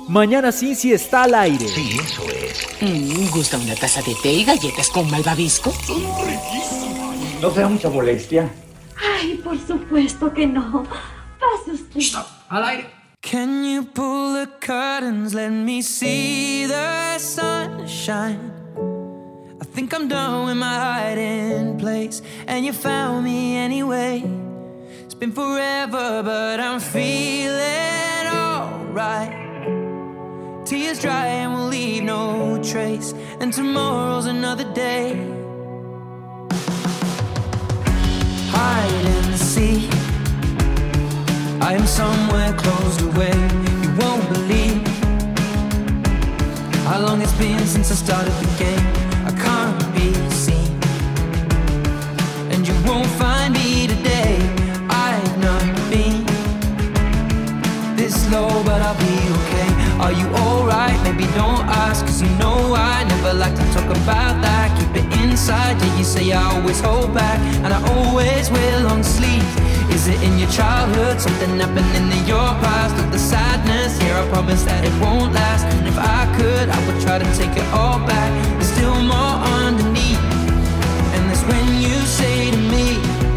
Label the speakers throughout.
Speaker 1: Mañana Cincy está al aire.
Speaker 2: Sí, eso es.
Speaker 3: ¿Gusta una taza de té y galletas con malvavisco?
Speaker 2: Son riquísimas. No sea mucha molestia.
Speaker 4: Ay, por supuesto que no. Pase usted.
Speaker 2: Stop. Al aire.
Speaker 5: Can you pull the curtains, let me see the sunshine? I think I'm done with my hiding place, and you found me anyway. It's been forever, but I'm feeling alright. Tears dry and we'll leave no trace, and tomorrow's another day. Hide and seek, I am somewhere closed away. You won't believe how long it's been since I started the game. I can't be seen, and you won't find me today. I've not been this low, but I'll be okay. Are you alright? Maybe don't ask, cause you know I never like to talk about that. Keep it inside, yeah, you say I always hold back, and I always wear long sleeves. Is it in your childhood, something happening in your past? Or the sadness, here I promise that it won't last. And if I could, I would try to take it all back. There's still more underneath, and that's when you say to me,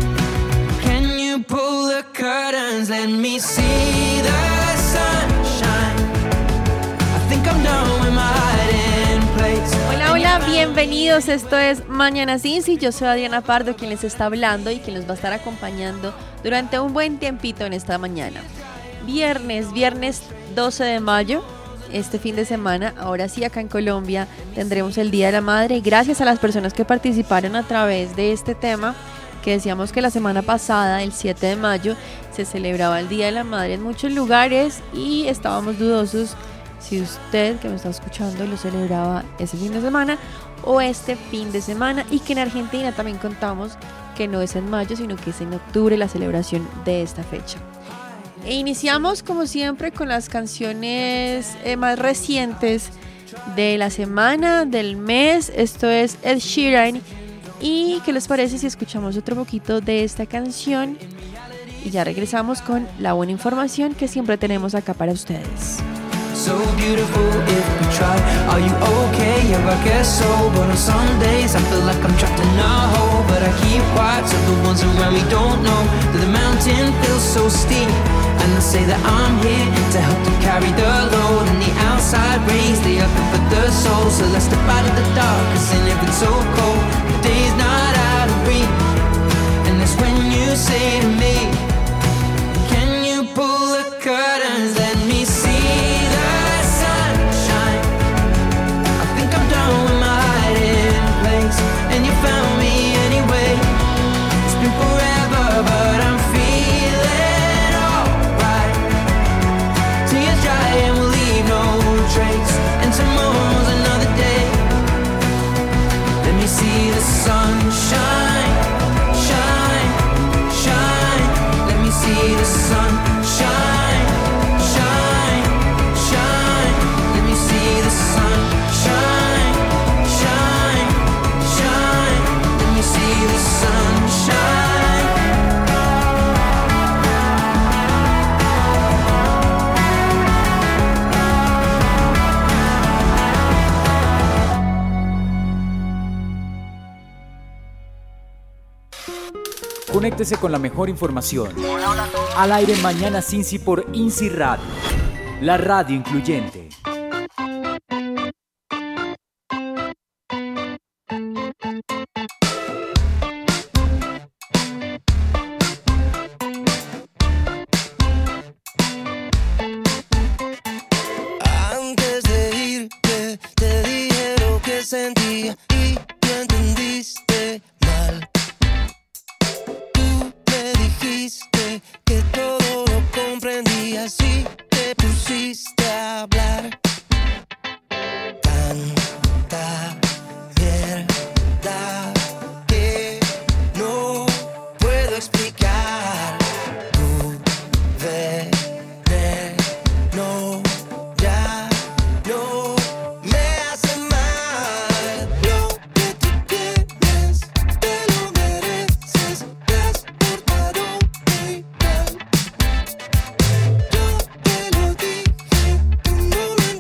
Speaker 5: can you pull the curtains, let me see the sunshine? I think I'm done with my hiding place.
Speaker 6: Hola, hola, bienvenidos, esto es Mañana Cincy. Yo soy Adriana Pardo, quien les está hablando y quien los va a estar acompañando durante un buen tiempito en esta mañana. Viernes 12 de mayo, este fin de semana, ahora sí acá en Colombia tendremos el Día de la Madre. Gracias a las personas que participaron a través de este tema, que decíamos que la semana pasada, el 7 de mayo, se celebraba el Día de la Madre en muchos lugares y estábamos dudosos si usted que me está escuchando lo celebraba ese fin de semana o este fin de semana, y que en Argentina también contamos que no es en mayo, sino que es en octubre la celebración de esta fecha. E iniciamos como siempre con las canciones más recientes de la semana, del mes. Esto es Ed Sheeran. ¿Y qué les parece si escuchamos otro poquito de esta canción? Y ya regresamos con la buena información que siempre tenemos acá para ustedes.
Speaker 5: So beautiful if we try. Are you okay? Yeah, I guess so. But on some days I feel like I'm trapped in a hole, but I keep quiet so the ones around me don't know that the mountain feels so steep. And I say that I'm here to help to carry the load, and the outside rays, they are good for the soul. So let's step out of the dark, cause in if it's so cold, the day's not out of reach. And that's when you say to me, can you pull the curtains, let me see the sunshine? I think I'm done with my hiding place, and you found me anyway. It's been forever, but I'm feeling alright. Tears dry and we'll leave no trace, and tomorrow's another day. Let me see the sunshine, shine, shine. Let me see the sun shine, shine, shine. Let me see the sun shine, shine, shine. Let me see the sun shine.
Speaker 1: Conéctese con la mejor información. Al aire Mañana Cincy por INCI Radio, la radio incluyente.
Speaker 7: Antes de irte, te dije lo que sentía y tú entendiste mal. Tú me dijiste que todo lo comprendías y te pusiste a hablar. Tanta mierda que no puedo explicar. Tu veneno ya no me hace mal. Lo que tú tienes te lo mereces. Has portado muy mal. Yo te lo dije, tú no lo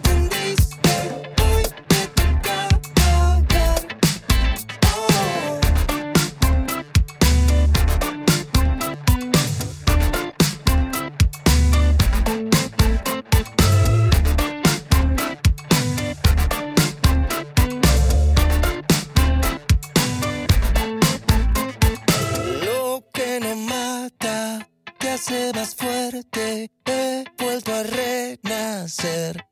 Speaker 7: nacer.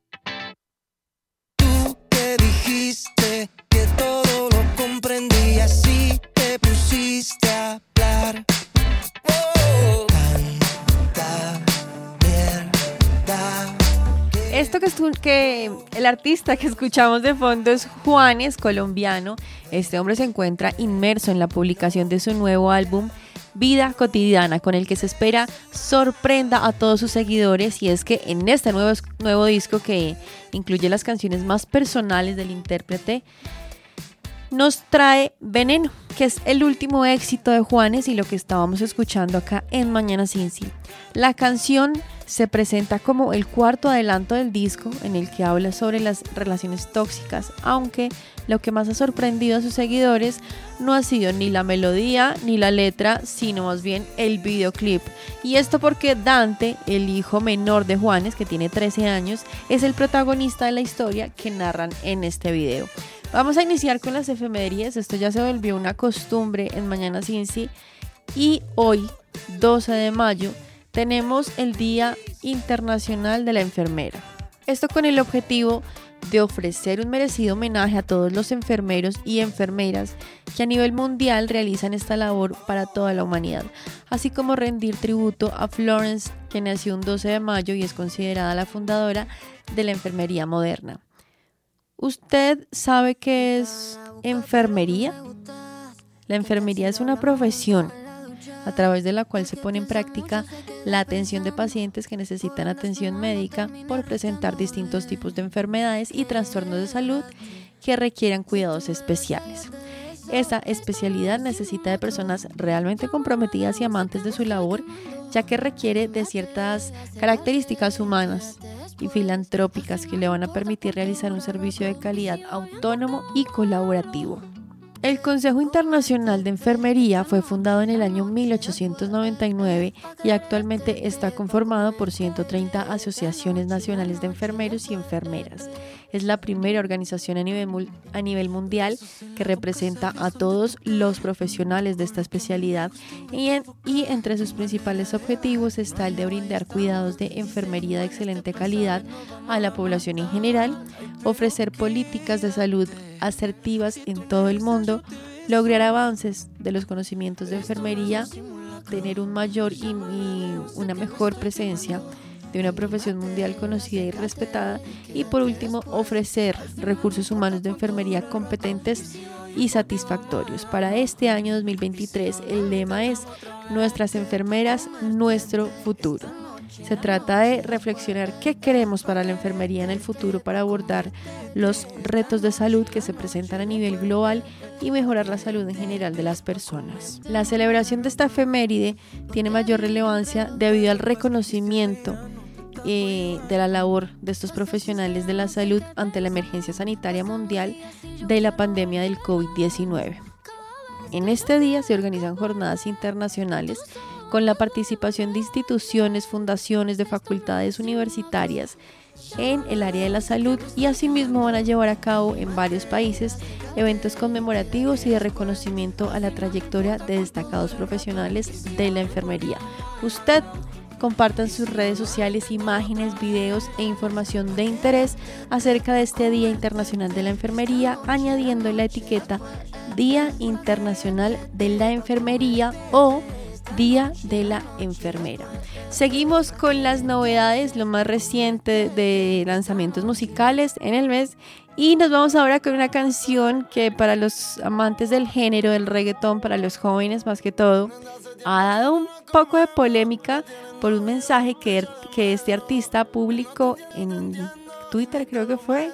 Speaker 7: Tú que dijiste que todo lo comprendías y te pusiste a hablar. Oh, tanta mierda.
Speaker 6: Esto que el artista que escuchamos de fondo es Juanes, colombiano. Este hombre se encuentra inmerso en la publicación de su nuevo álbum Vida Cotidiana, con el que se espera sorprenda a todos sus seguidores. Y es que en este nuevo disco, que incluye las canciones más personales del intérprete, nos trae Veneno, que es el último éxito de Juanes y lo que estábamos escuchando acá en Mañana Cincy. La canción se presenta como el cuarto adelanto del disco, en el que habla sobre las relaciones tóxicas, aunque lo que más ha sorprendido a sus seguidores no ha sido ni la melodía ni la letra, sino más bien el videoclip. Y esto porque Dante, el hijo menor de Juanes, que tiene 13 años, es el protagonista de la historia que narran en este video. Vamos a iniciar con las efemérides. Esto ya se volvió una costumbre en Mañana Cincy. Y hoy, 12 de mayo, tenemos el Día Internacional de la Enfermera. Esto con el objetivo de ofrecer un merecido homenaje a todos los enfermeros y enfermeras que a nivel mundial realizan esta labor para toda la humanidad, así como rendir tributo a Florence, que nació un 12 de mayo y es considerada la fundadora de la enfermería moderna. ¿Usted sabe qué es enfermería? La enfermería es una profesión a través de la cual se pone en práctica la atención de pacientes que necesitan atención médica por presentar distintos tipos de enfermedades y trastornos de salud que requieran cuidados especiales. Esta especialidad necesita de personas realmente comprometidas y amantes de su labor, ya que requiere de ciertas características humanas y filantrópicas que le van a permitir realizar un servicio de calidad autónomo y colaborativo. El Consejo Internacional de Enfermería fue fundado en el año 1899 y actualmente está conformado por 130 asociaciones nacionales de enfermeros y enfermeras. Es la primera organización a nivel mundial que representa a todos los profesionales de esta especialidad y entre sus principales objetivos está el de brindar cuidados de enfermería de excelente calidad a la población en general, ofrecer políticas de salud asertivas en todo el mundo, lograr avances de los conocimientos de enfermería, tener un mayor y una mejor presencia de una profesión mundial conocida y respetada, y por último ofrecer recursos humanos de enfermería competentes y satisfactorios. Para este año 2023 el lema es Nuestras enfermeras, nuestro futuro. Se trata de reflexionar qué queremos para la enfermería en el futuro para abordar los retos de salud que se presentan a nivel global y mejorar la salud en general de las personas. La celebración de esta efeméride tiene mayor relevancia debido al reconocimiento de la labor de estos profesionales de la salud ante la emergencia sanitaria mundial de la pandemia del COVID-19. En este día se organizan jornadas internacionales con la participación de instituciones, fundaciones, de facultades universitarias en el área de la salud, y asimismo van a llevar a cabo en varios países eventos conmemorativos y de reconocimiento a la trayectoria de destacados profesionales de la enfermería. Usted comparta en sus redes sociales imágenes, videos e información de interés acerca de este Día Internacional de la Enfermería, añadiendo la etiqueta Día Internacional de la Enfermería o Día de la Enfermera. Seguimos con las novedades, lo más reciente de lanzamientos musicales en el mes, y nos vamos ahora con una canción que para los amantes del género del reggaetón, para los jóvenes más que todo, ha dado un poco de polémica por un mensaje que este artista publicó en Twitter, creo que fue.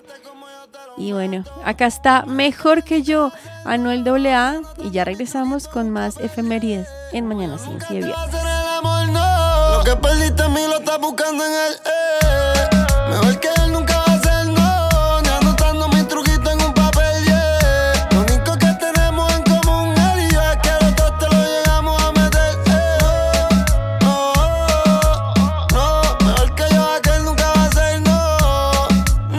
Speaker 6: Y bueno, acá está Mejor que Yo, Anuel AA, y ya regresamos con más efemérides en Mañana Cincy de Viernes.
Speaker 7: Lo que perdiste en mí lo estás buscando en él. Mejor que él nunca va a ser no. Ni anotando mis truquitos en un papel, yeah. Lo único que tenemos en común él y yo es que los dos te lo llegamos a meter, no. Mejor que yo aquel nunca va a ser no.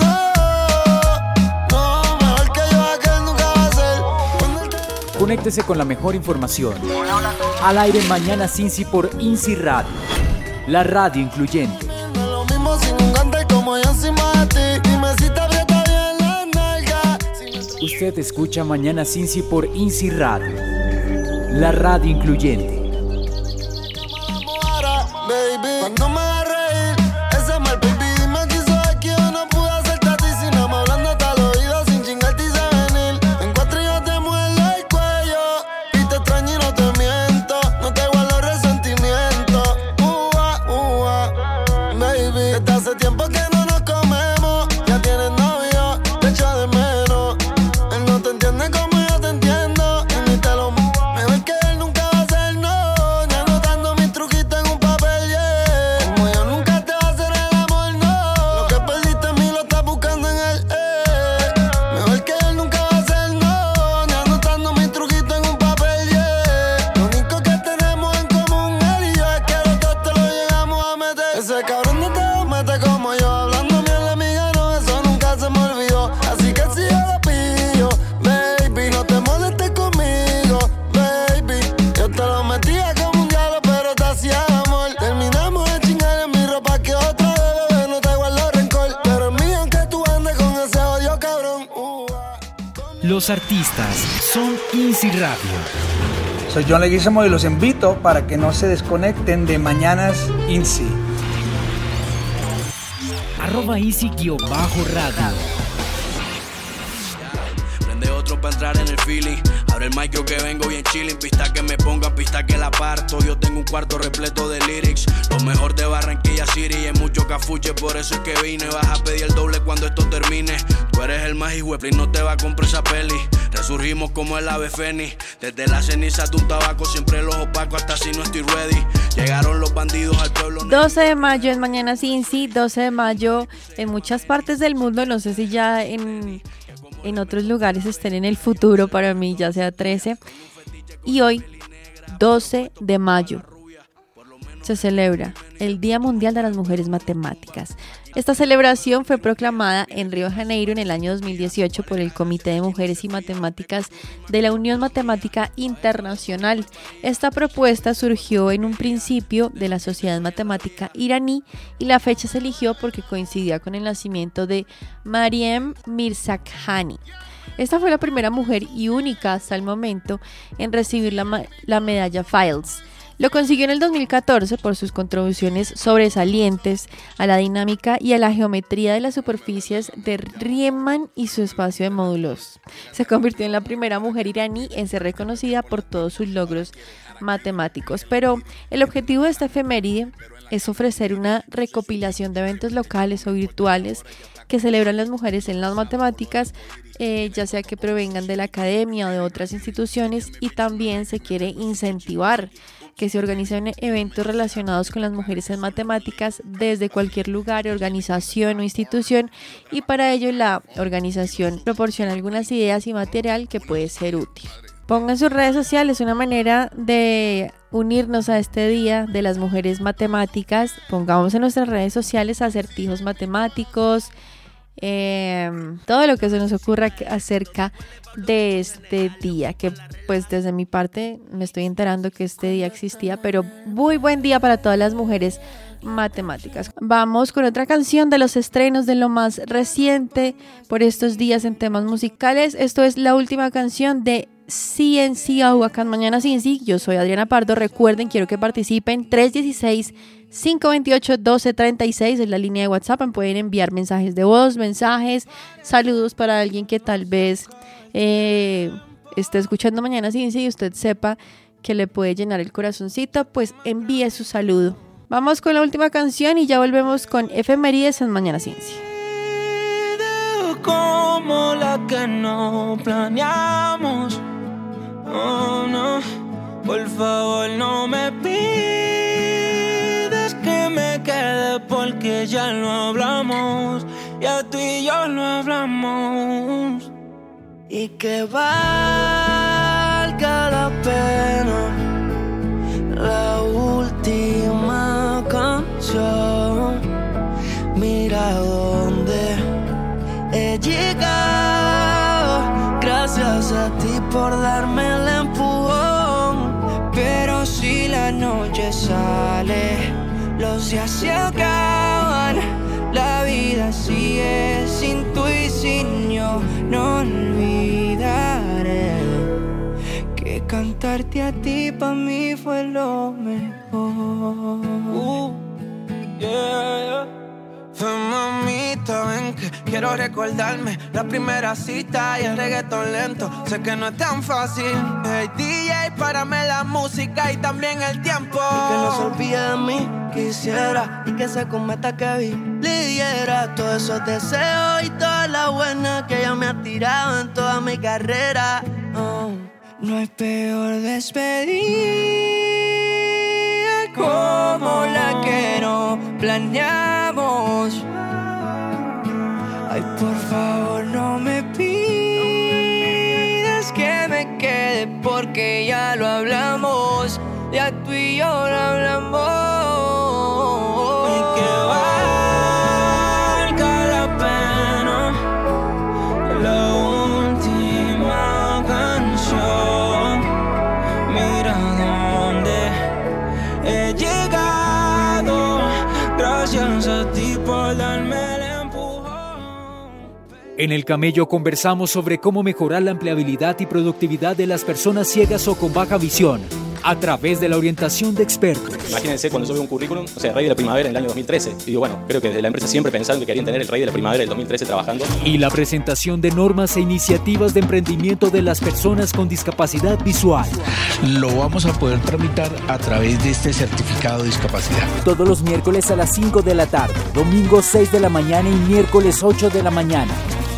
Speaker 7: Mejor que yo aquel nunca va a ser.
Speaker 1: Conéctese con la mejor información. Al aire Mañana Cincy por INSI Radio, la radio incluyente.
Speaker 7: Lo mismo sin un cante
Speaker 1: Usted escucha Mañana Cincy por INSI Radio, la radio incluyente.
Speaker 7: Baby, cuando me haga reír, ese mal baby, dime que soy que yo no pude hacerte a ti, si no me hablándote al oído sin chingarte y sé venir. En cuatro yo te muerdo el cuello y te extraño y no te miento, no te guardo resentimiento. Baby, desde hace tiempo que no nos comemos, ya tienes novio, te echo de menos. Él no te entiende como yo te entiendo y ni te lo mejor que él nunca va a ser no, ni anotando mis truquitos en un papel, yeah. Como yo nunca te va a hacer el amor, no. Lo que perdiste en mí lo estás buscando en él, Mejor que él nunca va a ser no, ni anotando mis truquitos en un papel, yeah. Lo único que tenemos en común él y yo es que los dos te lo llegamos a meter. Ese cabrón no te va a meter como yo, hablando bien de mi gano, eso nunca se me olvidó. Así que si yo lo pillo, baby, no te molestes conmigo, baby. Yo te lo metía como un diablo, pero te hacía amor. Terminamos de chingar en mi ropa que otra vez, bebé, no te guardo rencor. Pero es mío aunque tú andes con ese odio, cabrón.
Speaker 1: Los artistas son INSI Radio.
Speaker 8: Soy John Leguizamo y los invito para que no se desconecten de Mañanas INSI.
Speaker 1: @INSI_radio.
Speaker 9: Prende otro para entrar en el feeling. Abre el mic yo que vengo bien chilling. Pista que me pongan, pista que la parto. Yo tengo un cuarto repleto de lyrics. Lo mejor de Barranquilla City. Y hay mucho cafuche, por eso es que vine. Vas a pedir el doble cuando esto termine. Tú eres el más hijuepri, no te va a comprar esa peli. Resurgimos como el ave fénix. Desde la ceniza de un tabaco, siempre los opacos hasta si no estoy ready. Llegaron los bandidos al pueblo.
Speaker 6: 12 de mayo en Mañana Cincy, 12 de mayo en muchas partes del mundo, no sé si ya en otros lugares estén en el futuro, para mí ya sea 13. Y hoy, 12 de mayo, se celebra el Día Mundial de las Mujeres Matemáticas. Esta celebración fue proclamada en Río de Janeiro en el año 2018 por el Comité de Mujeres y Matemáticas de la Unión Matemática Internacional. Esta propuesta surgió en un principio de la Sociedad Matemática Iraní y la fecha se eligió porque coincidía con el nacimiento de Maryam Mirzakhani. Esta fue la primera mujer y única hasta el momento en recibir la medalla Fields. Lo consiguió en el 2014 por sus contribuciones sobresalientes a la dinámica y a la geometría de las superficies de Riemann y su espacio de módulos. Se convirtió en la primera mujer iraní en ser reconocida por todos sus logros matemáticos. Pero el objetivo de esta efeméride es ofrecer una recopilación de eventos locales o virtuales que celebran las mujeres en las matemáticas, ya sea que provengan de la academia o de otras instituciones, y también se quiere incentivar que se organicen eventos relacionados con las mujeres en matemáticas desde cualquier lugar, organización o institución, y para ello la organización proporciona algunas ideas y material que puede ser útil. Pongan sus redes sociales, una manera de unirnos a este día de las mujeres matemáticas. Pongamos en nuestras redes sociales acertijos matemáticos, todo lo que se nos ocurra acerca de este día, que pues desde mi parte me estoy enterando que este día existía, pero muy buen día para todas las mujeres matemáticas. Vamos con otra canción de los estrenos de lo más reciente por estos días en temas musicales. Esto es la última canción de CNCO acá en Mañana Cincy. Yo soy Adriana Pardo. Recuerden, quiero que participen. 316-528-1236 es la línea de WhatsApp. Pueden enviar mensajes de voz, mensajes, saludos para alguien que tal vez esté escuchando Mañana Cincy y usted sepa que le puede llenar el corazoncito, pues envíe su saludo. Vamos con la última canción y ya volvemos con efemérides en Mañana Cincy.
Speaker 5: Como la que no planeamos. Oh, no, por favor no me pides que me quede porque ya lo hablamos. Ya tú y yo lo hablamos. Y que valga la pena la última canción. Mira dónde he llegado, gracias a ti por darme el empujón. Pero si la noche sale, los días se acaban, la vida sigue sin tú y sin yo. No olvides encontrarte a ti pa' mí fue lo mejor. Mamita, ven que quiero recordarme la primera cita y el reggaetón lento. Sé que no es tan fácil. Hey DJ, párame la música y también el tiempo. Y que no se olvide de mí, quisiera. Y que se cometa que vi, lidiera todos esos deseos y toda la buena que ella me ha tirado en toda mi carrera. No hay peor despedida como la que no planeamos. Ay, por favor, no me pidas que me quede porque ya lo hablamos. Ya tú y yo lo hablamos. Y que valga la pena la última canción. Mira dónde he llegado. Gracias a ti por darme el empujón.
Speaker 1: En El Camello conversamos sobre cómo mejorar la empleabilidad y productividad de las personas ciegas o con baja visión a través de la orientación de expertos.
Speaker 10: Imagínense cuando yo veo un currículum, o sea, Rey de la Primavera en el año 2013. Y digo, bueno, creo que desde la empresa siempre pensaron que querían tener el Rey de la Primavera del 2013 trabajando.
Speaker 1: Y la presentación de normas e iniciativas de emprendimiento de las personas con discapacidad visual.
Speaker 11: Lo vamos a poder tramitar a través de este certificado de discapacidad.
Speaker 1: Todos los miércoles a las 5 de la tarde, domingo 6 de la mañana y miércoles 8 de la mañana.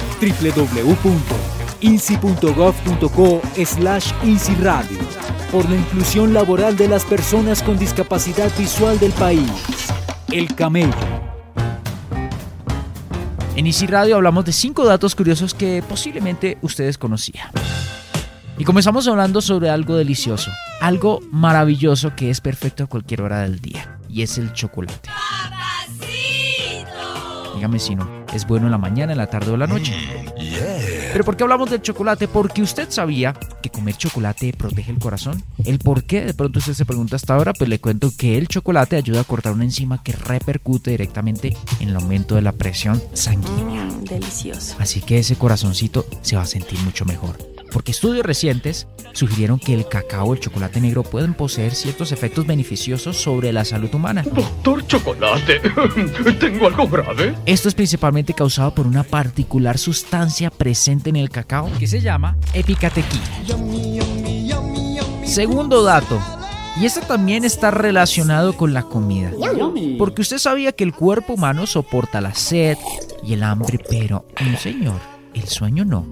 Speaker 1: www.insi.gov.co/INSIRadio. Por la inclusión laboral de las personas con discapacidad visual del país. El Camello.
Speaker 12: En INSI Radio hablamos de 5 datos curiosos que posiblemente ustedes conocían. Y comenzamos hablando sobre algo delicioso, algo maravilloso que es perfecto a cualquier hora del día, y es el chocolate. Dígame si no, ¿es bueno en la mañana, en la tarde o en la noche? ¿Pero por qué hablamos del chocolate? Porque usted sabía que comer chocolate protege el corazón. ¿El por qué? De pronto usted se pregunta hasta ahora, pues le cuento que el chocolate ayuda a cortar una enzima que repercute directamente en el aumento de la presión sanguínea.
Speaker 6: Delicioso.
Speaker 12: Así que ese corazoncito se va a sentir mucho mejor. Porque estudios recientes sugirieron que el cacao o el chocolate negro pueden poseer ciertos efectos beneficiosos sobre la salud humana.
Speaker 2: Doctor Chocolate, ¿tengo algo grave?
Speaker 12: Esto es principalmente causado por una particular sustancia presente en el cacao que se llama epicatequina. Segundo dato, y esto también está relacionado con la comida. Porque usted sabía que el cuerpo humano soporta la sed y el hambre, pero no, señor, el sueño no.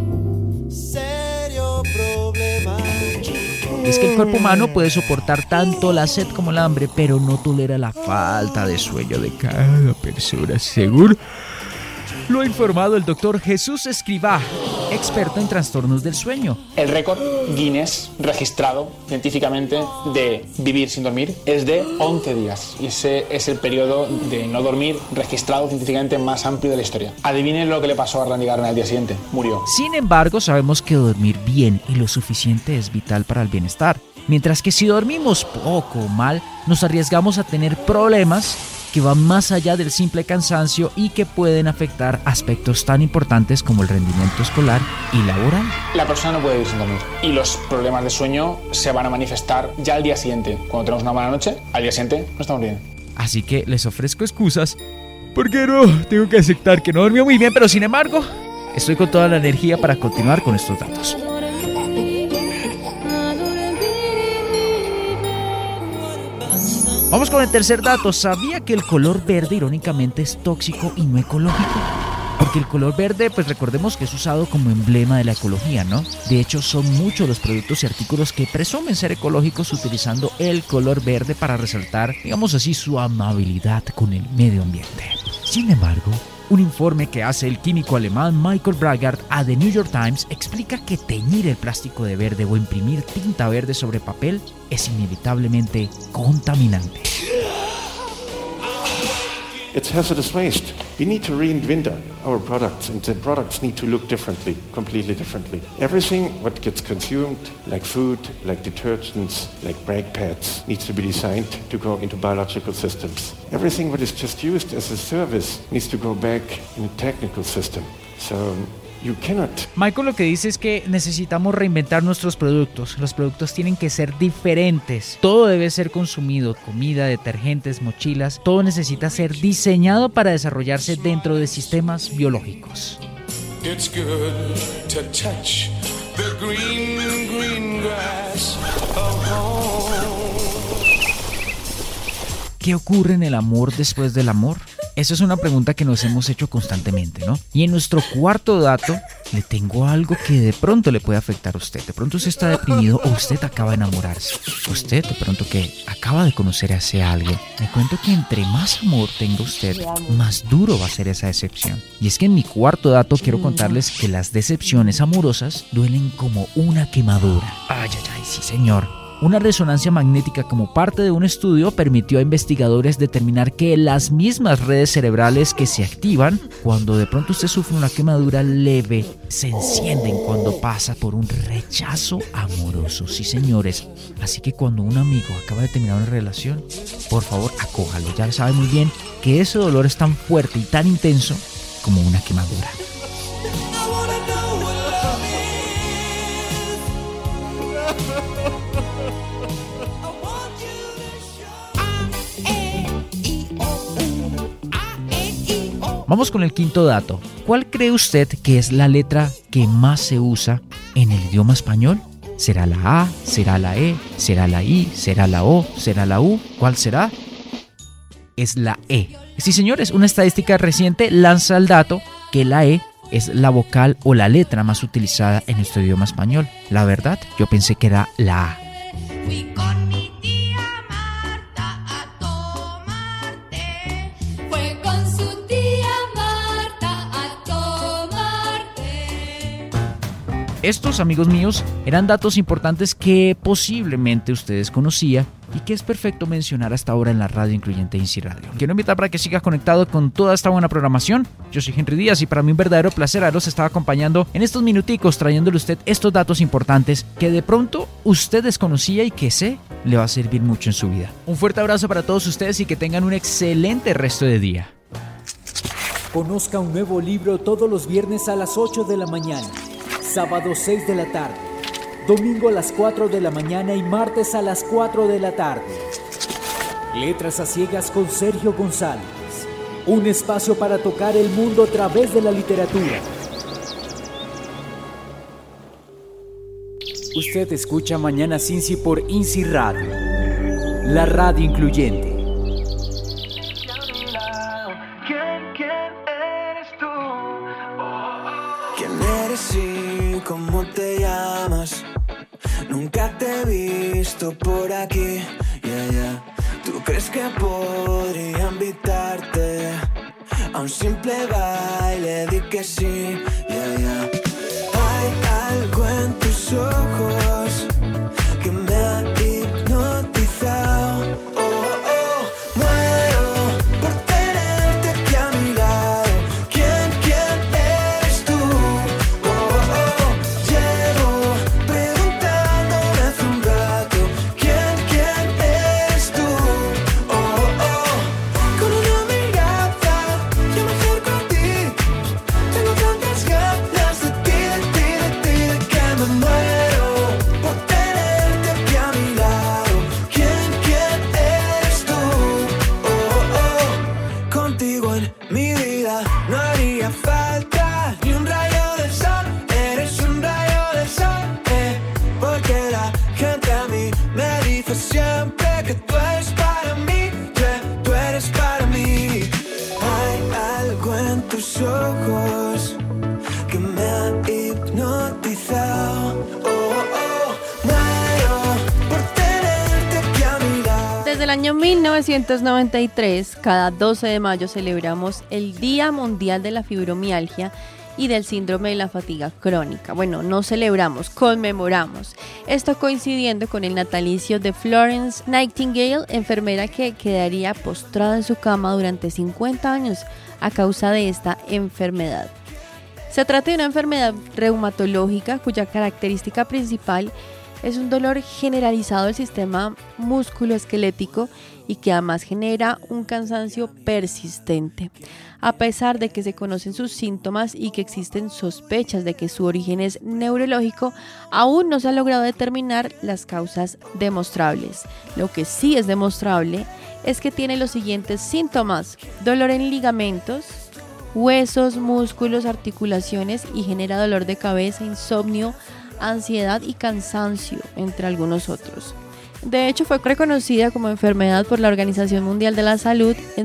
Speaker 12: Es que el cuerpo humano puede soportar tanto la sed como el hambre, pero no tolera la falta de sueño de cada persona, según lo ha informado el doctor Jesús Escrivá, experto en trastornos del sueño.
Speaker 13: El récord Guinness registrado científicamente de vivir sin dormir es de 11 días. Y ese es el periodo de no dormir registrado científicamente más amplio de la historia. Adivinen lo que le pasó a Randy Garner al día siguiente. Murió.
Speaker 12: Sin embargo, sabemos que dormir bien y lo suficiente es vital para el bienestar. Mientras que si dormimos poco o mal, nos arriesgamos a tener problemas que van más allá del simple cansancio y que pueden afectar aspectos tan importantes como el rendimiento escolar y laboral.
Speaker 13: La persona no puede vivir sin dormir y los problemas de sueño se van a manifestar ya al día siguiente. Cuando tenemos una mala noche, al día siguiente no estamos bien.
Speaker 12: Así que les ofrezco excusas porque no, tengo que aceptar que no dormí muy bien, pero sin embargo, estoy con toda la energía para continuar con estos datos. Vamos con el tercer dato. ¿Sabía que el color verde irónicamente es tóxico y no ecológico? Porque el color verde, pues recordemos que es usado como emblema de la ecología, ¿no? De hecho, son muchos los productos y artículos que presumen ser ecológicos utilizando el color verde para resaltar, digamos así, su amabilidad con el medio ambiente. Sin embargo, un informe que hace el químico alemán Michael Bragard a The New York Times explica que teñir el plástico de verde o imprimir tinta verde sobre papel es inevitablemente contaminante.
Speaker 14: It's hazardous waste. We need to reinvent our products, and the products need to look differently, completely differently. Everything what gets consumed, like food, like detergents, like brake pads, needs to be designed to go into biological systems. Everything what is just used as a service needs to go back in a technical system. So You cannot.
Speaker 12: Michael lo que dice es que necesitamos reinventar nuestros productos. Los productos tienen que ser diferentes. Todo debe ser consumido, comida, detergentes, mochilas. Todo necesita ser diseñado para desarrollarse dentro de sistemas biológicos.
Speaker 15: It's good to touch the green, green grass of home.
Speaker 12: ¿Qué ocurre en el amor después del amor? Esa es una pregunta que nos hemos hecho constantemente, ¿no? Y en nuestro cuarto dato le tengo algo que de pronto le puede afectar a usted. De pronto usted está deprimido o usted acaba de enamorarse. Usted de pronto que acaba de conocer a ese alguien. Me cuento que entre más amor tenga usted, más duro va a ser esa decepción. Y es que en mi cuarto dato quiero contarles que las decepciones amorosas duelen como una quemadura. Ay, ay, ay, sí señor. Una resonancia magnética como parte de un estudio permitió a investigadores determinar que las mismas redes cerebrales que se activan cuando de pronto usted sufre una quemadura leve se encienden cuando pasa por un rechazo amoroso. Sí, señores. Así que cuando un amigo acaba de terminar una relación, por favor, acójalo. Ya sabe muy bien que ese dolor es tan fuerte y tan intenso como una quemadura. Vamos con el quinto dato. ¿Cuál cree usted que es la letra que más se usa en el idioma español? ¿Será la A? ¿Será la E? ¿Será la I? ¿Será la O? ¿Será la U? ¿Cuál será? Es la E. Sí, señores, una estadística reciente lanza el dato que la E es la vocal o la letra más utilizada en nuestro idioma español. La verdad, yo pensé que era la A.
Speaker 5: Fui con mi tía Marta a tomarte. Fue con su tía Marta a tomarte.
Speaker 12: Estos, amigos míos, eran datos importantes que posiblemente ustedes conocían y que es perfecto mencionar hasta ahora en la radio incluyente INSI Radio. Quiero invitar para que sigas conectado con toda esta buena programación. Yo soy Henry Díaz y para mí un verdadero placer haberlos estado acompañando en estos minuticos, trayéndole a usted estos datos importantes que de pronto usted desconocía y que sé le va a servir mucho en su vida. Un fuerte abrazo para todos ustedes y que tengan un excelente resto de día.
Speaker 1: Conozca un nuevo libro todos los viernes a las 8 de la mañana, sábado 6 de la tarde, domingo a las 4 de la mañana y martes a las 4 de la tarde. Letras a ciegas con Sergio González. Un espacio para tocar el mundo a través de la literatura. Usted escucha Mañanas INSI por INSI Radio, la radio incluyente.
Speaker 5: ¿Quién eres y cómo te llamas? Nunca te he visto por aquí, yeah. ¿Tú crees que podría invitarte a un simple baile? Di que sí, yeah. Hay algo en tus ojos que me ha hipnotizado. Muero por tenerte aquí a mi lado. ¿Quién eres tú? Llevo preguntándome hace un rato. ¿Quién eres tú? Con una mirada yo me acerco a ti. Tengo tantas ganas de ti, que me muero por tenerte aquí a mi lado. ¿Quién eres tú? Contigo en mi vida no haría falta ni un rayo del sol. Eres un rayo del sol, porque la gente a mí me dice siempre que tú eres para mí, tú eres para mí. Hay algo en tus ojos que me ha hipnotizado. Muero por tenerte aquí a mi lado.
Speaker 6: Desde el año 1993, cada 12 de mayo celebramos el Día Mundial de la Fibromialgia y del Síndrome de la Fatiga Crónica. Bueno, no celebramos, conmemoramos. Esto coincidiendo con el natalicio de Florence Nightingale, enfermera que quedaría postrada en su cama durante 50 años a causa de esta enfermedad. Se trata de una enfermedad reumatológica cuya característica principal Es un dolor generalizado del sistema musculoesquelético y que además genera un cansancio persistente. A pesar de que se conocen sus síntomas y que existen sospechas de que su origen es neurológico, aún no se ha logrado determinar las causas demostrables. Lo que sí es demostrable es que tiene los siguientes síntomas: dolor en ligamentos, huesos, músculos, articulaciones y genera dolor de cabeza, insomnio, ansiedad y cansancio, entre algunos otros. De hecho, fue reconocida como enfermedad por la Organización Mundial de la Salud en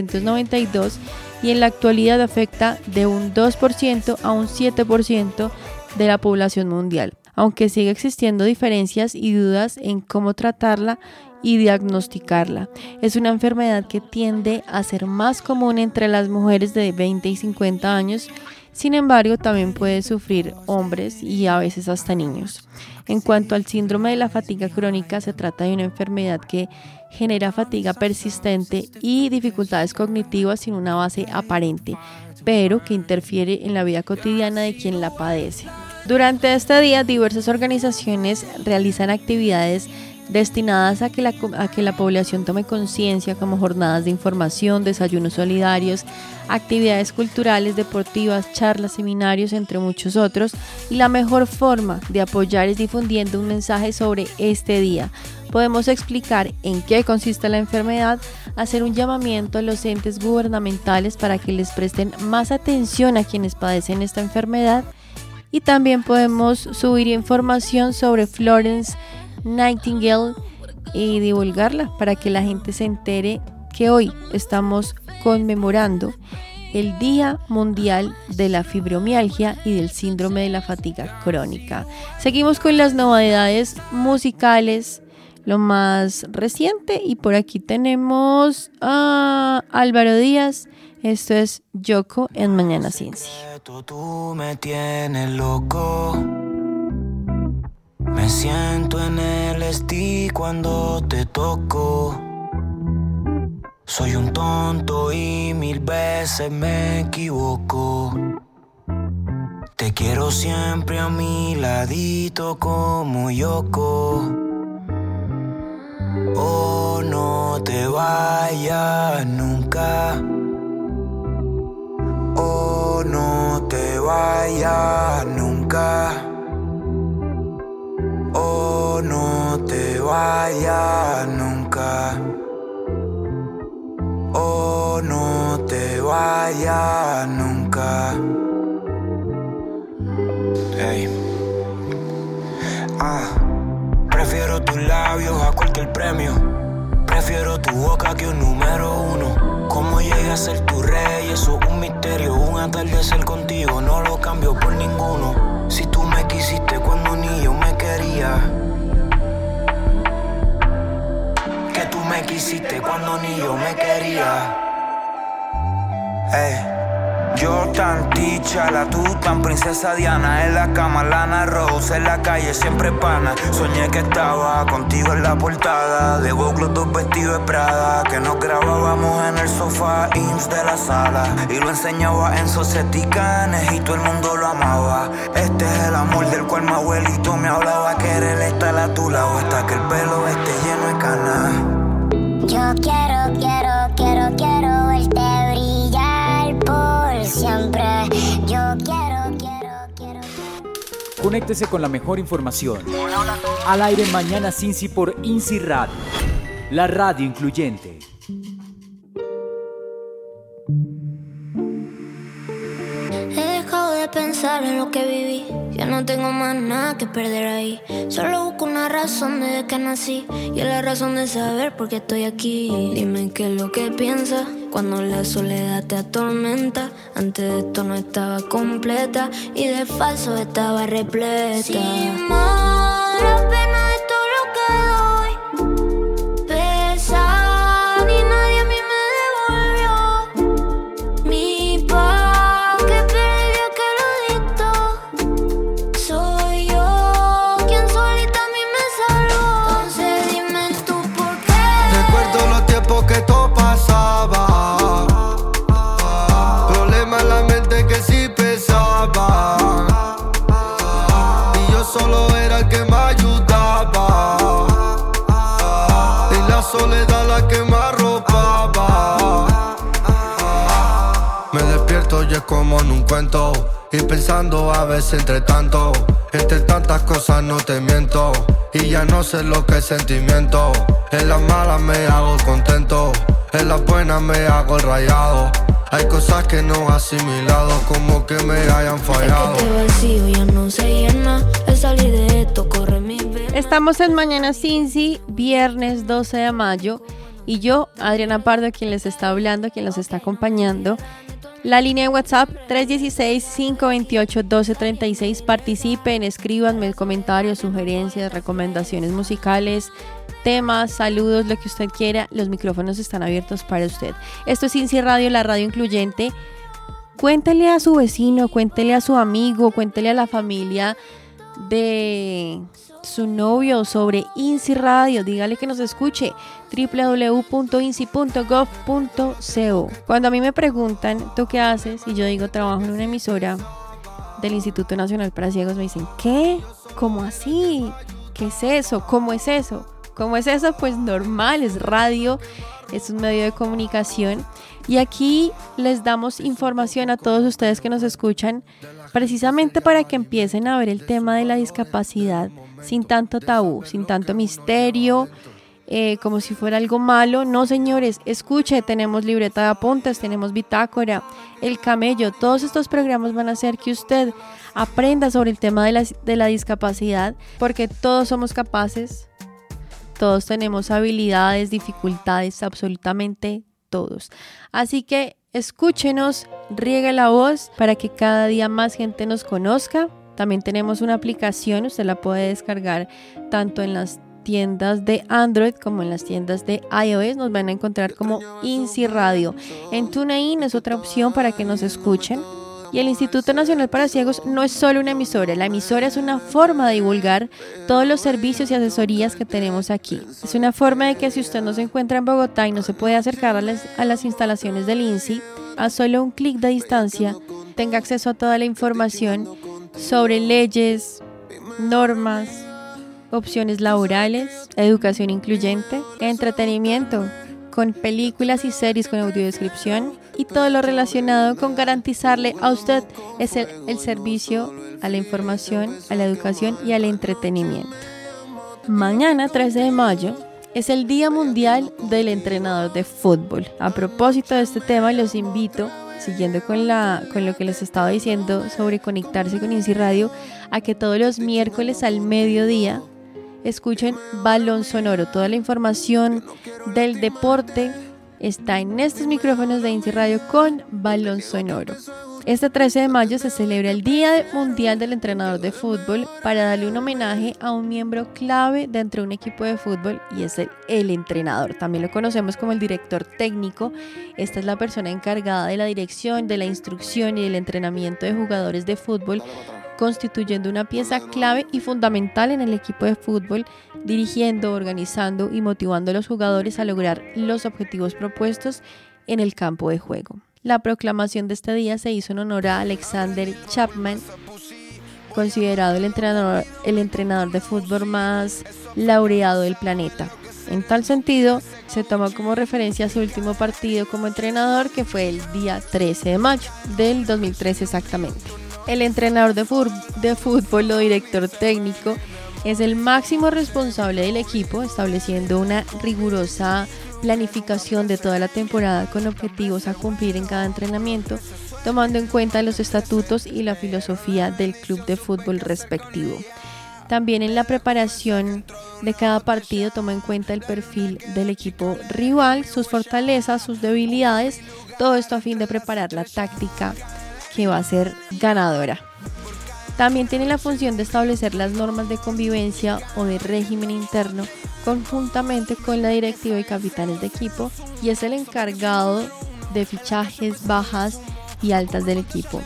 Speaker 6: 1992 y en la actualidad afecta de un 2% a un 7% de la población mundial, aunque sigue existiendo diferencias y dudas en cómo tratarla y diagnosticarla. Es una enfermedad que tiende a ser más común entre las mujeres de 20 y 50 años. Sin embargo, también puede sufrir hombres y a veces hasta niños. En cuanto al síndrome de la fatiga crónica, se trata de una enfermedad que genera fatiga persistente y dificultades cognitivas sin una base aparente, pero que interfiere en la vida cotidiana de quien la padece. Durante este día, diversas organizaciones realizan actividades destinadas a que la población tome conciencia, como jornadas de información, desayunos solidarios, actividades culturales, deportivas, charlas, seminarios, entre muchos otros. Y la mejor forma de apoyar es difundiendo un mensaje sobre este día. Podemos explicar en qué consiste la enfermedad, hacer un llamamiento a los entes gubernamentales para que les presten más atención a quienes padecen esta enfermedad, y también podemos subir información sobre Florence Nightingale y divulgarla para que la gente se entere que hoy estamos conmemorando el Día Mundial de la Fibromialgia y del Síndrome de la Fatiga Crónica. Seguimos con las novedades musicales, lo más reciente, y por aquí tenemos a Álvaro Díaz. Esto es Yoko en Mañana Cincy.
Speaker 16: Tú me tienes loco. Me siento en el LSD cuando te toco. Soy un tonto y 1000 veces me equivoco. Te quiero siempre a mi ladito como Yoko. Oh, no te vayas nunca. Oh, no te vayas nunca. Oh, no te vayas nunca. Oh, no te vayas nunca. Hey. Prefiero tus labios a cualquier premio. Prefiero tu boca que un número uno. Cómo llegué a ser tu rey, eso es un misterio. Un atardecer contigo no lo cambio por ninguno. Si tú me quisiste cuando ni yo me quería. Que tú me quisiste cuando ni yo me quería. Yo tan T'Challa, tú tan princesa Diana. En la cama Lana Rose, en la calle siempre pana. Soñé que estaba contigo en la portada de Vogue, los dos vestidos de Prada. Que nos grabábamos en el sofá IMSS de la sala y lo enseñaba en Society Canes y todo el mundo lo amaba. Este es el amor del cual mi abuelito me hablaba. Querer estar a tu lado hasta que el pelo esté lleno de canas.
Speaker 17: Yo quiero verte brillar por siempre. Yo quiero.
Speaker 1: Conéctese con la mejor información. Al aire Mañana Cincy por INCI Radio, la radio incluyente.
Speaker 17: He dejado de pensar en lo que viví. Ya no tengo más nada que perder ahí. Solo busco una razón desde que nací. Y es la razón de saber por qué estoy aquí. Dime qué es lo que piensas cuando la soledad te atormenta. Antes de esto no estaba completa y de falso estaba repleta. Sin más pena de todo lo que doy. Pesa ni nadie a mí me devolvió. Mi paz que perdió que lo dictó. Soy yo quien solita a mí me salvó. Entonces dime tú por qué.
Speaker 7: Recuerdo los tiempos que todo pasaba. Problemas en la mente que sí pesaba. Y yo solo era el que me ayudaba. como en un cuento. Y pensando a veces entre tanto, entre tantas cosas no te miento. Y ya no sé lo que es sentimiento. En las malas me hago contento, en las buenas me hago el rayado. Hay cosas que no he asimilado, como que me hayan fallado.
Speaker 17: Este vacío ya no se llena, al salir de esto corre mi venas.
Speaker 6: Estamos en Mañana Cincy, viernes 12 de mayo. Y yo, Adriana Pardo, quien les está hablando, quien los está acompañando. La línea de WhatsApp 316-528-1236. Participen, escríbanme comentarios, sugerencias, recomendaciones musicales, temas, saludos, lo que usted quiera. Los micrófonos están abiertos para usted. Esto es Cincy Radio, la radio incluyente. Cuéntele a su vecino, cuéntele a su amigo, cuéntele a la familia de su novio sobre INCI Radio. Dígale que nos escuche. www.inci.gov.co. Cuando a mí me preguntan, ¿tú qué haces? Y yo digo, trabajo en una emisora del Instituto Nacional para Ciegos, me dicen, ¿qué? ¿Cómo así? ¿Qué es eso? ¿Cómo es eso? ¿Cómo es eso? Pues normal, es radio, es un medio de comunicación. Y aquí les damos información a todos ustedes que nos escuchan, precisamente para que empiecen a ver el tema de la discapacidad sin tanto tabú, sin tanto misterio, como si fuera algo malo. No, señores, escuche, tenemos libreta de apuntes, tenemos bitácora, El Camello. Todos estos programas van a hacer que usted aprenda sobre el tema de la discapacidad, porque todos somos capaces, todos tenemos habilidades, dificultades, absolutamente todos. Así que escúchenos, riegue la voz para que cada día más gente nos conozca. También tenemos una aplicación, usted la puede descargar tanto en las tiendas de Android como en las tiendas de iOS. Nos van a encontrar como INCI Radio. En TuneIn es otra opción para que nos escuchen. Y el Instituto Nacional para Ciegos no es solo una emisora. La emisora es una forma de divulgar todos los servicios y asesorías que tenemos aquí. Es una forma de que si usted no se encuentra en Bogotá y no se puede acercar a las instalaciones del INCI, a solo un clic de distancia tenga acceso a toda la información sobre leyes, normas, opciones laborales, educación incluyente, entretenimiento, con películas y series con audiodescripción y todo lo relacionado con garantizarle a usted el servicio a la información, a la educación y al entretenimiento. Mañana, 13 de mayo, es el Día Mundial del Entrenador de Fútbol. A propósito de este tema, los invito, siguiendo con lo que les estaba diciendo sobre conectarse con INCI Radio, a que todos los miércoles al mediodía escuchen Balón Sonoro. Toda la información del deporte está en estos micrófonos de INCI Radio con Balón Sonoro. Este 13 de mayo se celebra el Día Mundial del Entrenador de Fútbol para darle un homenaje a un miembro clave dentro de un equipo de fútbol, y es el entrenador. También lo conocemos como el director técnico. Esta es la persona encargada de la dirección, de la instrucción y del entrenamiento de jugadores de fútbol, constituyendo una pieza clave y fundamental en el equipo de fútbol, dirigiendo, organizando y motivando a los jugadores a lograr los objetivos propuestos en el campo de juego. La proclamación de este día se hizo en honor a Alexander Chapman, considerado el entrenador de fútbol más laureado del planeta. En tal sentido, se toma como referencia su último partido como entrenador, que fue el día 13 de mayo del 2013 exactamente. El entrenador de fútbol o director técnico es el máximo responsable del equipo, estableciendo una rigurosa planificación de toda la temporada con objetivos a cumplir en cada entrenamiento, tomando en cuenta los estatutos y la filosofía del club de fútbol respectivo. También en la preparación de cada partido toma en cuenta el perfil del equipo rival, sus fortalezas, sus debilidades, todo esto a fin de preparar la táctica que va a ser ganadora. También tiene la función de establecer las normas de convivencia o de régimen interno conjuntamente con la directiva y capitanes de equipo, y es el encargado de fichajes, bajas y altas del equipo.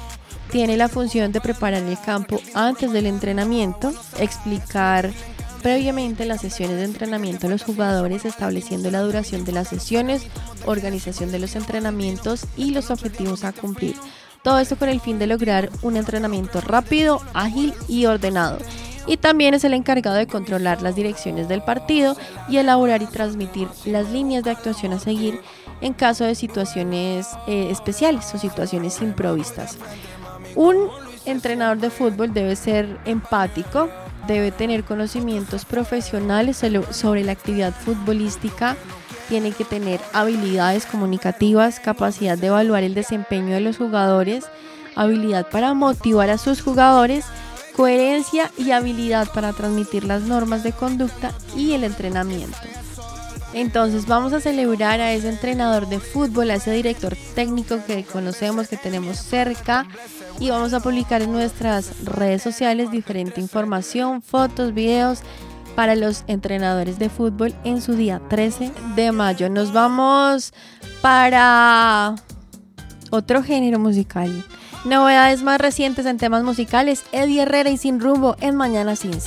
Speaker 6: Tiene la función de preparar el campo antes del entrenamiento, explicar previamente las sesiones de entrenamiento a los jugadores, estableciendo la duración de las sesiones, organización de los entrenamientos y los objetivos a cumplir. Todo esto con el fin de lograr un entrenamiento rápido, ágil y ordenado. Y también es el encargado de controlar las direcciones del partido y elaborar y transmitir las líneas de actuación a seguir en caso de situaciones especiales o situaciones improvistas. Un entrenador de fútbol debe ser empático, debe tener conocimientos profesionales sobre la actividad futbolística, tiene que tener habilidades comunicativas, capacidad de evaluar el desempeño de los jugadores, habilidad para motivar a sus jugadores, coherencia y habilidad para transmitir las normas de conducta y el entrenamiento. Entonces vamos a celebrar a ese entrenador de fútbol, a ese director técnico que conocemos, que tenemos cerca, y vamos a publicar en nuestras redes sociales diferente información, fotos, videos para los entrenadores de fútbol en su día 13 de mayo. Nos vamos para otro género musical. Novedades más recientes en temas musicales, Eddie Herrera y Sin Rumbo en Mañana Cincy.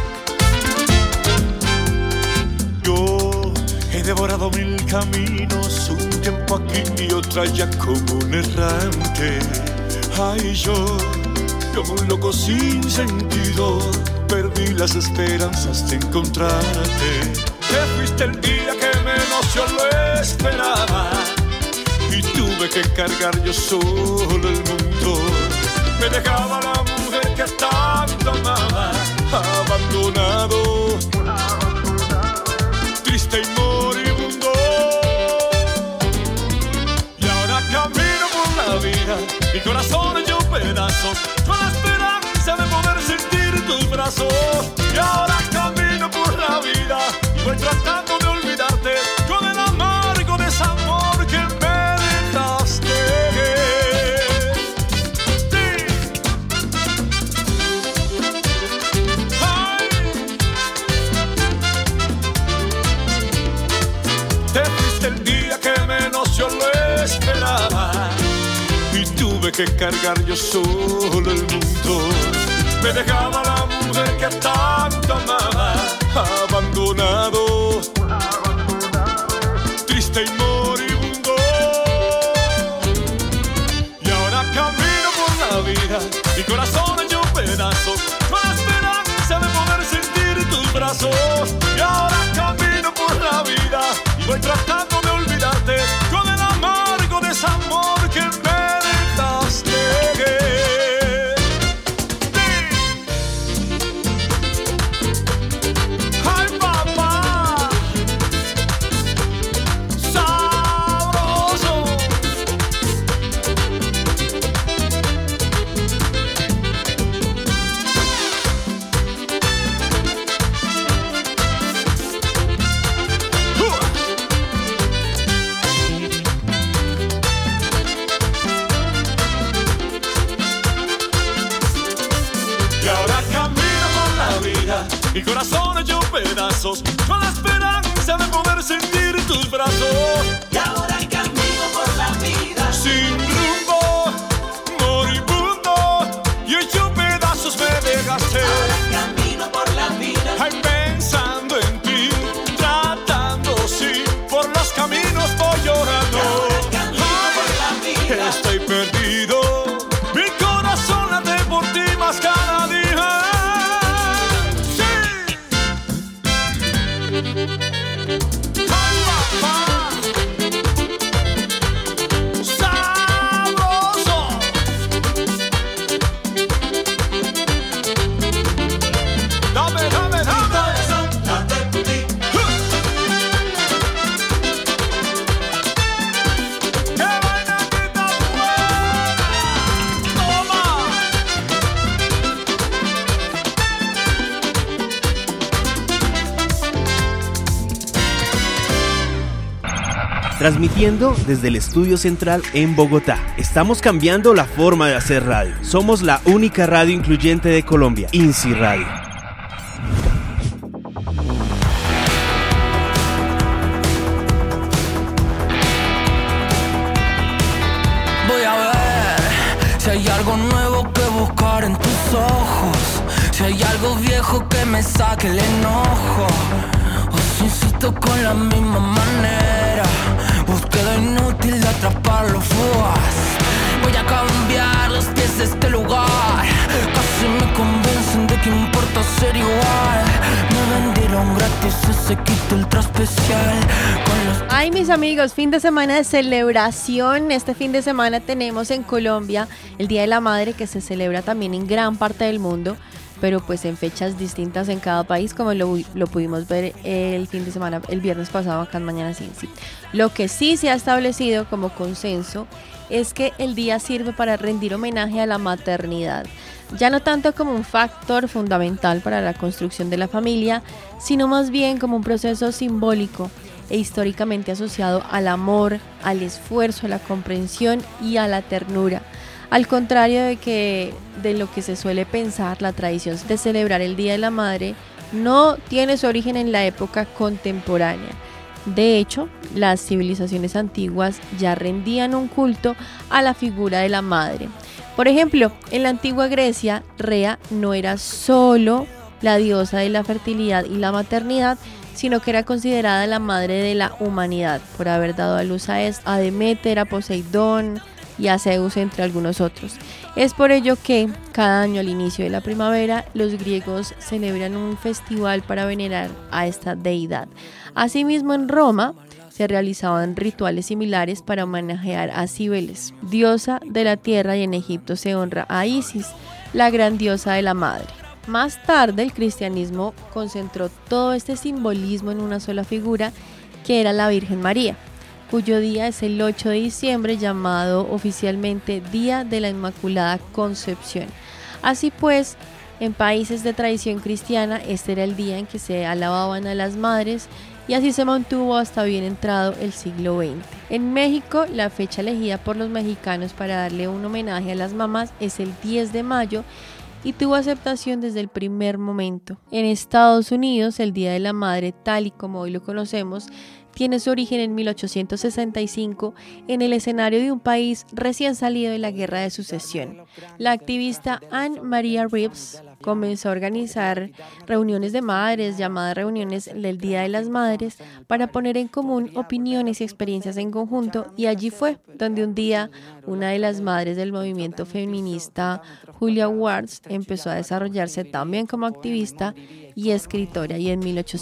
Speaker 18: He devorado 1000 caminos, un tiempo aquí y otro allá como un errante. Ay, yo, como un loco sin sentido, perdí las esperanzas de encontrarte. Te fuiste el día que menos yo lo esperaba y tuve que cargar yo solo el mundo. Me dejaba la mujer que tanto amaba, abandonado, triste y moribundo. Y ahora camino por la vida, mi corazón hecho pedazos, con la esperanza de poder sentir tus brazos. Y ahora camino por la vida, y voy tratando de olvidarte con el amargo desamor que me dejaste. El día que menos yo lo esperaba y tuve que cargar yo solo el mundo. Me dejaba la mujer que tanto amaba, abandonado, triste y moribundo. Y ahora camino por la vida, mi corazón hecho pedazos, con la esperanza de poder sentir tus brazos. Y ahora camino por la vida y voy tratando de olvidarte con el amargo desamor que me dejaste. Ay, papá, sabroso. Mi corazón hecho pedazos, con la esperanza de poder sentir tus brazos.
Speaker 5: Y ahora camino por la vida,
Speaker 18: sin rumbo, moribundo, y hecho pedazos me dejaste.
Speaker 5: Ahora camino por la vida,
Speaker 18: ay, pensando en ti, tratando sí, por los caminos voy llorando.
Speaker 5: Y ahora camino por la vida,
Speaker 18: estoy perdido, mi corazón late por ti más cada día.
Speaker 19: Transmitiendo desde el estudio central en Bogotá. Estamos cambiando la forma de hacer radio. Somos la única radio incluyente de Colombia, INCI Radio.
Speaker 5: voy a ver si hay algo nuevo que buscar en tus ojos, si hay algo viejo que me saque el enojo, o si insisto con la misma manera, búsqueda inútil de atrapar lo fugaz. Voy a cambiar los pies de este lugar, casi me convencen de que importa ser igual. Me vendieron gratis ese kit ultra especial.
Speaker 6: Ay, mis amigos, fin de semana de celebración. Este fin de semana tenemos en Colombia el Día de la Madre, que se celebra también en gran parte del mundo, pero pues en fechas distintas en cada país, como lo pudimos ver el fin de semana, el viernes pasado acá en Mañana Cincy. Lo que sí se ha establecido como consenso es que el día sirve para rendir homenaje a la maternidad, ya no tanto como un factor fundamental para la construcción de la familia, sino más bien como un proceso simbólico e históricamente asociado al amor, al esfuerzo, a la comprensión y a la ternura. Al contrario de lo que se suele pensar, la tradición de celebrar el Día de la Madre no tiene su origen en la época contemporánea. De hecho, las civilizaciones antiguas ya rendían un culto a la figura de la madre. Por ejemplo, en la antigua Grecia, Rea no era solo la diosa de la fertilidad y la maternidad, sino que era considerada la madre de la humanidad, por haber dado a luz a Deméter, a Poseidón y a Zeus, entre algunos otros. Es por ello que cada año al inicio de la primavera los griegos celebran un festival para venerar a esta deidad. Asimismo, en Roma se realizaban rituales similares para homenajear a Cibeles, diosa de la tierra, y en Egipto se honra a Isis, la gran diosa de la madre. Más tarde el cristianismo concentró todo este simbolismo en una sola figura, que era la Virgen María, cuyo día es el 8 de diciembre, llamado oficialmente Día de la Inmaculada Concepción. Así pues, en países de tradición cristiana, este era el día en que se alababan a las madres, y así se mantuvo hasta bien entrado el siglo XX. En México, la fecha elegida por los mexicanos para darle un homenaje a las mamás es el 10 de mayo, y tuvo aceptación desde el primer momento. En Estados Unidos, el Día de la Madre, tal y como hoy lo conocemos, tiene su origen en 1865 en el escenario de un país recién salido de la Guerra de Sucesión. La activista Anne Maria Reeves comenzó a organizar reuniones de madres, llamadas reuniones del Día de las Madres, para poner en común opiniones y experiencias en conjunto, y allí fue donde un día una de las madres del movimiento feminista, Julia Wards, empezó a desarrollarse también como activista y escritora, y en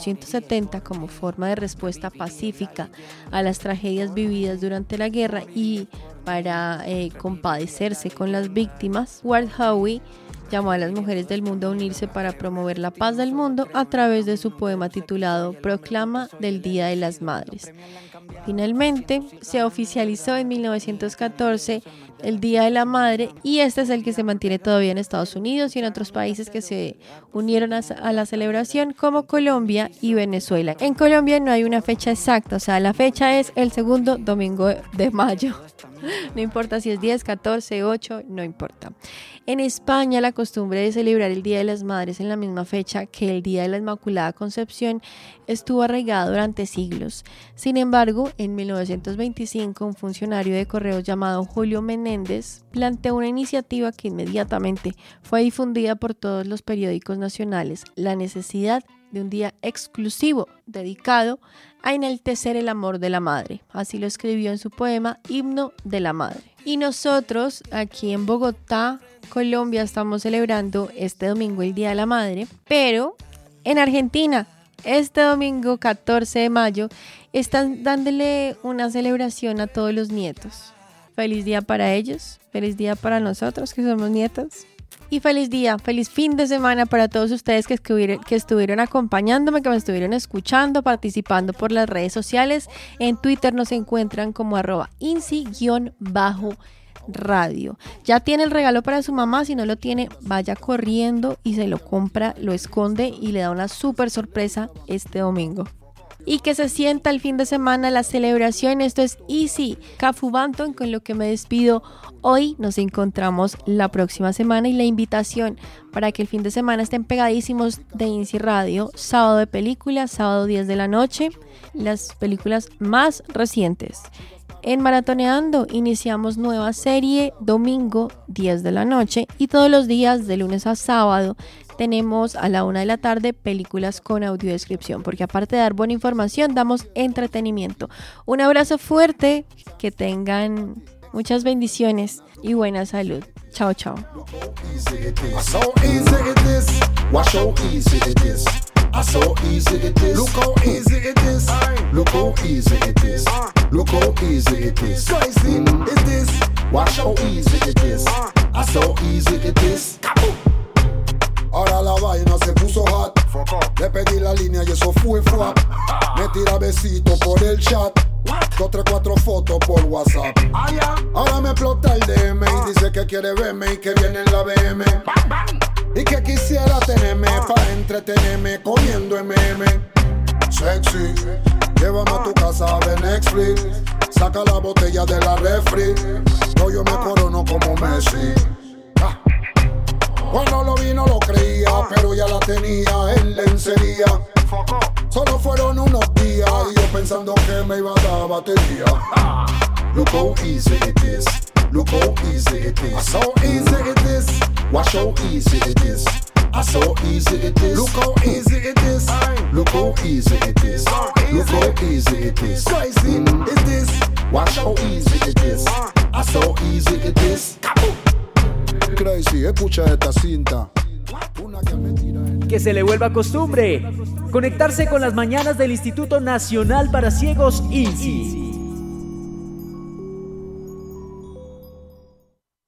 Speaker 6: 1870, como forma de respuesta pacífica a las tragedias vividas durante la guerra y para compadecerse con las víctimas, Ward Howe llamó a las mujeres del mundo a unirse para promover la paz del mundo a través de su poema titulado Proclama del Día de las Madres. Finalmente, se oficializó en 1914 el Día de la Madre, y este es el que se mantiene todavía en Estados Unidos y en otros países que se unieron a la celebración, como Colombia y Venezuela. En Colombia no hay una fecha exacta, o sea, la fecha es el segundo domingo de mayo. No importa si es 10, 14, 8, no importa. En España, la costumbre de celebrar el Día de las Madres en la misma fecha que el Día de la Inmaculada Concepción estuvo arraigado durante siglos. Sin embargo, en 1925, un funcionario de correos llamado Julio Menéndez planteó una iniciativa que inmediatamente fue difundida por todos los periódicos nacionales: la necesidad de un día exclusivo dedicado a enaltecer el amor de la madre. Así lo escribió en su poema Himno de la Madre. Y nosotros aquí en Bogotá, Colombia, estamos celebrando este domingo el Día de la Madre, pero en Argentina, este domingo 14 de mayo, están dándole una celebración a todos los nietos. Feliz día para ellos, feliz día para nosotros que somos nietos. Y feliz día, feliz fin de semana para todos ustedes que estuvieron acompañándome, que me estuvieron escuchando, participando por las redes sociales. En Twitter nos encuentran como @insi_radio. Ya tiene el regalo para su mamá. Si no lo tiene, vaya corriendo y se lo compra, lo esconde y le da una súper sorpresa este domingo. Y que se sienta el fin de semana la celebración. Esto es Easy Cafu Banton, con lo que me despido hoy. Nos encontramos la próxima semana, y la invitación para que el fin de semana estén pegadísimos de INSI Radio. Sábado de películas, sábado 10 de la noche, las películas más recientes. En Maratoneando iniciamos nueva serie domingo 10 de la noche, y todos los días de lunes a sábado tenemos a la 1 de la tarde películas con audiodescripción, porque aparte de dar buena información, damos entretenimiento. Un abrazo fuerte, que tengan muchas bendiciones y buena salud. Chao, chao.
Speaker 20: I so easy it is. Look how easy it is. Look how easy it is. Look how easy it is. Crazy it is. Watch how easy it is. I so easy it is. Ahora la vaina se puso hot. Le pedí la línea y eso fue fuap. Me tira besito por el chat. 2, 3, 4 fotos por WhatsApp. Ahora me explota el DM y dice que quiere verme y que viene en la BM. Y que quisiera tenerme para entretenerme comiendo MM. Sexy, llévame a tu casa a ver Netflix. Saca la botella de la refri. Yo me corono como Messi. Cuando lo vi no lo creía, pero ya la tenía en lencería. Solo fueron unos días y yo pensando que me iba a dar batería. Look how easy it is. Look how easy it is. So easy it is. Watch how easy it is. So easy it is. Look how easy it is. Look how easy it is. Look how easy it is. Crazy it is. Watch how easy it is. So easy it is. Crazy, escucha esta cinta.
Speaker 1: Que se le vuelva costumbre conectarse con las mañanas del Instituto Nacional para Ciegos INSI.